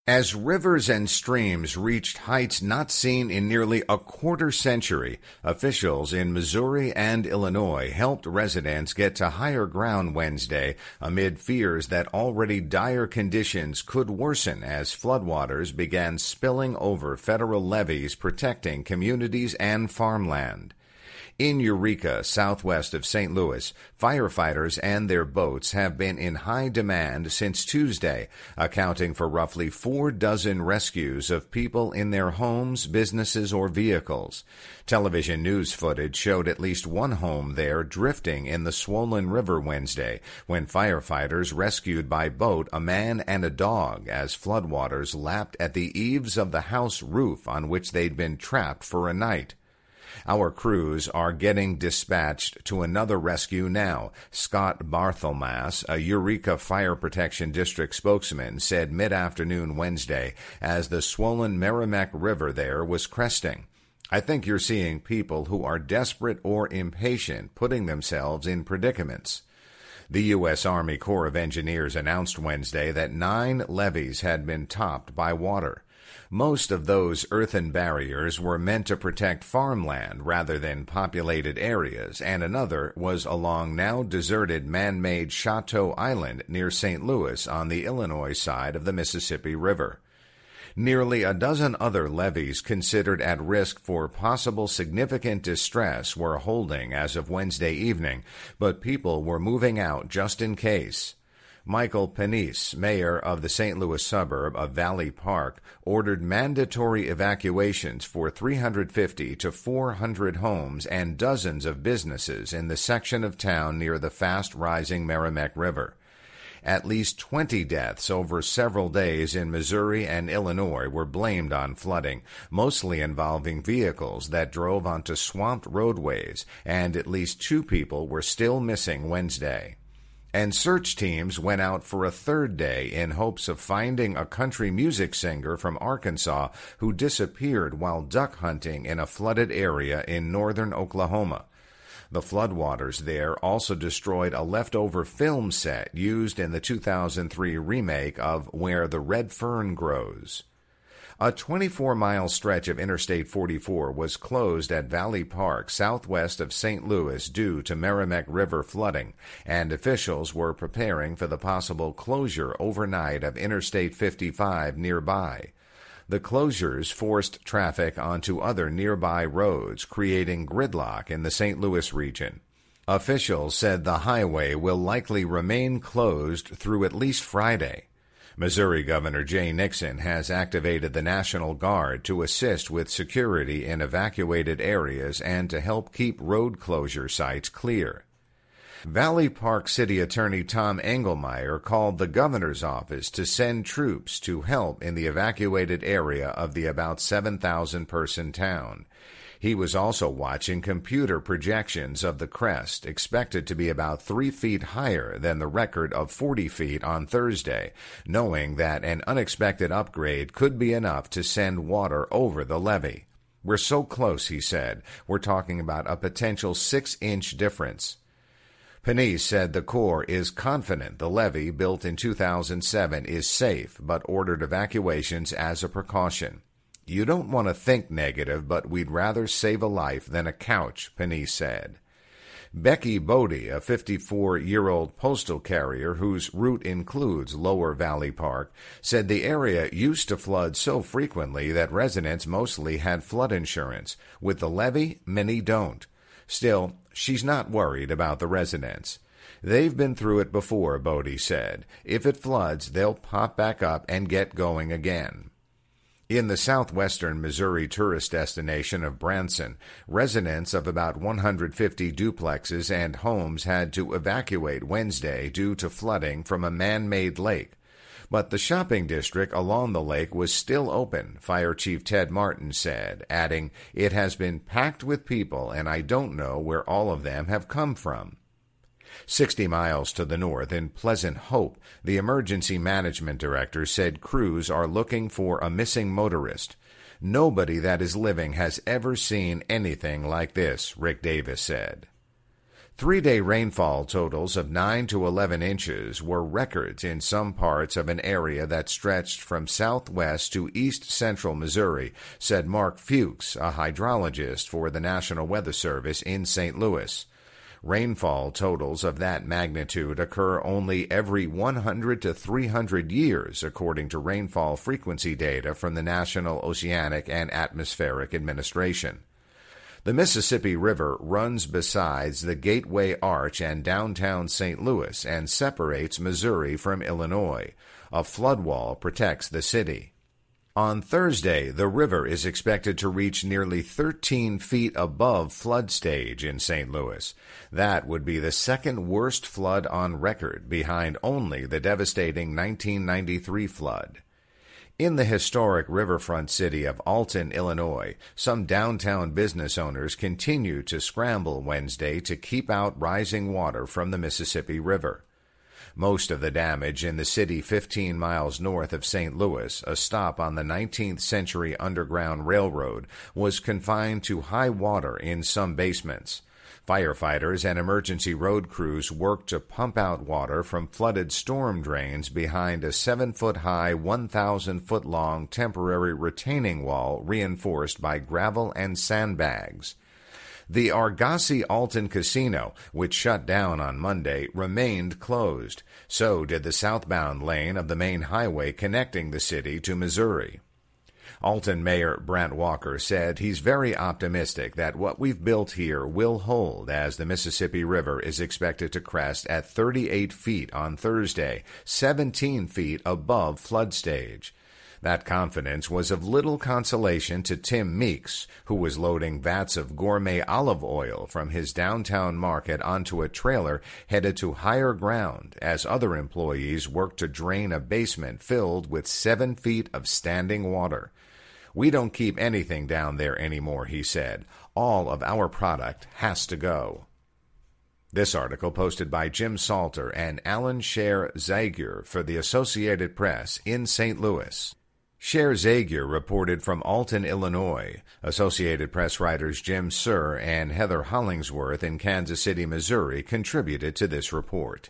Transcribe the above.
As rivers and streams reached heights not seen in nearly a quarter century, officials in Missouri and Illinois helped residents get to higher ground Wednesday amid fears that already dire conditions could worsen as floodwaters began spilling over federal levees protecting communities and farmland. In Eureka, southwest of St. Louis, firefighters and their boats have been in high demand since Tuesday, accounting for roughly 4 dozen rescues of people in their homes, businesses, or vehicles. Television news footage showed at least one home there drifting in the swollen river Wednesday when firefighters rescued by boat a man and a dog as floodwaters lapped at the eaves of the house roof on which they'd been trapped for a night. Our crews are getting dispatched to another rescue now, Scott Barthelmass, a Eureka Fire Protection District spokesman, said mid-afternoon Wednesday as the swollen Merrimack River there was cresting. I think you're seeing people who are desperate or impatient putting themselves in predicaments. The U.S. Army Corps of Engineers announced Wednesday that 9 levees had been topped by water. Most of those earthen barriers were meant to protect farmland rather than populated areas, and another was along now deserted man-made Chateau Island near St. Louis on the Illinois side of the Mississippi River. Nearly a dozen other levees considered at risk for possible significant distress were holding as of Wednesday evening, but people were moving out just in case. Michael Penice, mayor of the St. Louis suburb of Valley Park, ordered mandatory evacuations for 350 to 400 homes and dozens of businesses in the section of town near the fast-rising Merrimack River. At least 20 deaths over several days in Missouri and Illinois were blamed on flooding, mostly involving vehicles that drove onto swamped roadways, and at least 2 people were still missing Wednesday. And search teams went out for a third day in hopes of finding a country music singer from Arkansas who disappeared while duck hunting in a flooded area in northern Oklahoma. The floodwaters there also destroyed a leftover film set used in the 2003 remake of Where the Red Fern Grows. A 24-mile stretch of Interstate 44 was closed at Valley Park, southwest of St. Louis, due to Merrimack River flooding, and officials were preparing for the possible closure overnight of Interstate 55 nearby. The closures forced traffic onto other nearby roads, creating gridlock in the St. Louis region. Officials said the highway will likely remain closed through at least Friday. Missouri Governor Jay Nixon has activated the National Guard to assist with security in evacuated areas and to help keep road closure sites clear. Valley Park City Attorney Tom Engelmeyer called the governor's office to send troops to help in the evacuated area of the about 7,000-person town. He was also watching computer projections of the crest, expected to be about 3 feet higher than the record of 40 feet on Thursday, knowing that an unexpected upgrade could be enough to send water over the levee. We're so close, he said. We're talking about a potential 6-inch difference. Penice said the Corps is confident the levee, built in 2007, is safe, but ordered evacuations as a precaution. You don't want to think negative, but we'd rather save a life than a couch, Penice said. Becky Bodie, a 54-year-old postal carrier whose route includes Lower Valley Park, said the area used to flood so frequently that residents mostly had flood insurance. With the levee, many don't. Still, she's not worried about the residents. They've been through it before, Bodie said. If it floods, they'll pop back up and get going again. In the southwestern Missouri tourist destination of Branson, residents of about 150 duplexes and homes had to evacuate Wednesday due to flooding from a man-made lake. But the shopping district along the lake was still open, Fire Chief Ted Martin said, adding, "It has been packed with people, and I don't know where all of them have come from." 60 miles to the north, in Pleasant Hope, the emergency management director said crews are looking for a missing motorist. Nobody that is living has ever seen anything like this, Rick Davis said. Three-day rainfall totals of 9 to 11 inches were records in some parts of an area that stretched from southwest to east-central Missouri, said Mark Fuchs, a hydrologist for the National Weather Service in St. Louis. Rainfall totals of that magnitude occur only every 100 to 300 years, according to rainfall frequency data from the National Oceanic and Atmospheric Administration. The Mississippi River runs besides the Gateway Arch and downtown St. Louis and separates Missouri from Illinois. A flood wall protects the city. On Thursday, the river is expected to reach nearly 13 feet above flood stage in St. Louis. That would be the second worst flood on record, behind only the devastating 1993 flood. In the historic riverfront city of Alton, Illinois, some downtown business owners continue to scramble Wednesday to keep out rising water from the Mississippi River. Most of the damage in the city 15 miles north of St. Louis, a stop on the 19th century Underground Railroad, was confined to high water in some basements. Firefighters and emergency road crews worked to pump out water from flooded storm drains behind a 7-foot-high, 1,000-foot-long temporary retaining wall reinforced by gravel and sandbags. The Argosy Alton Casino, which shut down on Monday, remained closed. So did the southbound lane of the main highway connecting the city to Missouri. Alton Mayor Brant Walker said he's very optimistic that what we've built here will hold as the Mississippi River is expected to crest at 38 feet on Thursday, 17 feet above flood stage. That confidence was of little consolation to Tim Meeks, who was loading vats of gourmet olive oil from his downtown market onto a trailer headed to higher ground as other employees worked to drain a basement filled with 7 feet of standing water. "We don't keep anything down there anymore," he said. "All of our product has to go." This article posted by Jim Salter and Alan Scher Zagier for the Associated Press in St. Louis. Scher Zagier reported from Alton, Illinois. Associated Press writers Jim Sir and Heather Hollingsworth in Kansas City, Missouri contributed to this report.